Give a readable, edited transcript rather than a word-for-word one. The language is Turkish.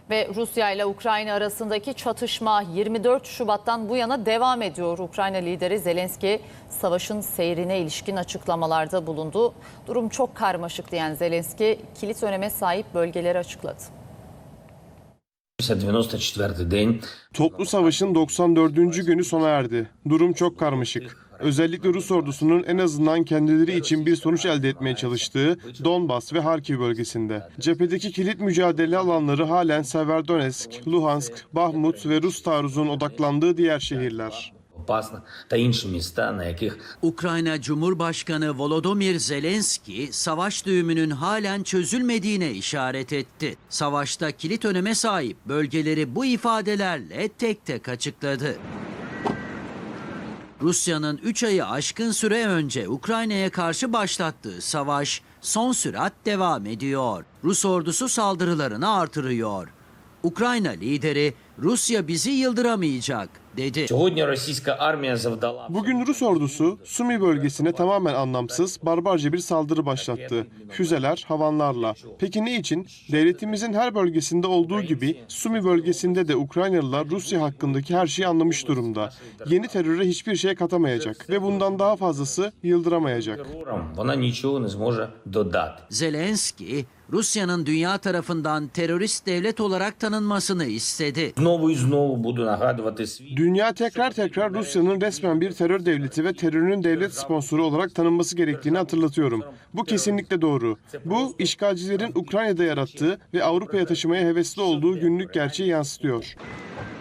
Ve Rusya ile Ukrayna arasındaki çatışma 24 Şubat'tan bu yana devam ediyor. Ukrayna lideri Zelenski savaşın seyrine ilişkin açıklamalarda bulundu. Durum çok karmaşık diyen Zelenski kilit öneme sahip bölgeleri açıkladı. Toplu savaşın 94. günü sona erdi. Durum çok karmaşık. Özellikle Rus ordusunun en azından kendileri için bir sonuç elde etmeye çalıştığı Donbas ve Harkiv bölgesinde. Cephedeki kilit mücadele alanları halen Severodonetsk, Luhansk, Bahmut ve Rus taarruzun odaklandığı diğer şehirler. Ukrayna Cumhurbaşkanı Volodymyr Zelenski, savaş düğümünün halen çözülmediğine işaret etti. Savaşta kilit öneme sahip bölgeleri bu ifadelerle tek tek açıkladı. Rusya'nın 3 ayı aşkın süre önce Ukrayna'ya karşı başlattığı savaş son sürat devam ediyor. Rus ordusu saldırılarını artırıyor. Ukrayna lideri Rusya bizi yıldıramayacak dedi. Bugün Rus ordusu Sumi bölgesine tamamen anlamsız, barbarca bir saldırı başlattı. Füzeler, havanlarla. Peki ne için? Devletimizin her bölgesinde olduğu gibi Sumi bölgesinde de Ukraynalılar Rusya hakkındaki her şeyi anlamış durumda. Yeni teröre hiçbir şey katamayacak ve bundan daha fazlası yıldıramayacak. Zelenski, Rusya'nın dünya tarafından terörist devlet olarak tanınmasını istedi. Dünya tekrar Rusya'nın resmen bir terör devleti ve terörün devlet sponsoru olarak tanınması gerektiğini hatırlatıyorum. Bu kesinlikle doğru. Bu, işgalcilerin Ukrayna'da yarattığı ve Avrupa'ya taşımaya hevesli olduğu günlük gerçeği yansıtıyor.